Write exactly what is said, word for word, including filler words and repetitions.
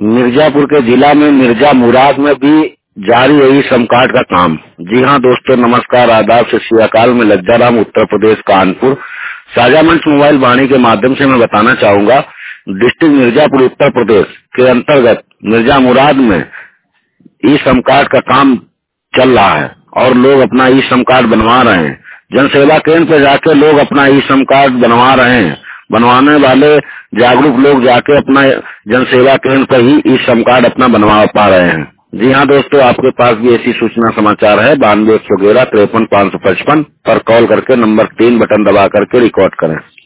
मिर्जापुर के जिला में मिर्जा मुराद में भी जारी है ई श्रम कार्ड का काम। जी हाँ दोस्तों, नमस्कार, आदाब, सत श्री अकाल। में लज्जाराम, उत्तर प्रदेश, कानपुर। साझा मंच मोबाइल वाणी के माध्यम से मैं बताना चाहूंगा, डिस्ट्रिक्ट मिर्जापुर उत्तर प्रदेश के अंतर्गत मिर्जा मुराद में ई श्रम कार्ड का काम चल रहा है और लोग अपना ई श्रम कार्ड बनवा रहे हैं। जन सेवा केंद्र पे जाके लोग अपना ई श्रम कार्ड बनवा रहे हैं। बनवाने वाले जागरूक लोग जाके अपना जन सेवा केंद्र पर ही ई श्रम कार्ड अपना बनवा पा रहे हैं। जी हाँ दोस्तों, आपके पास भी ऐसी सूचना समाचार है। बानवे एक सौ ग्यारह तिरपन पाँच सौ पचपन पर कॉल करके नंबर तीन बटन दबा करके रिकॉर्ड करें।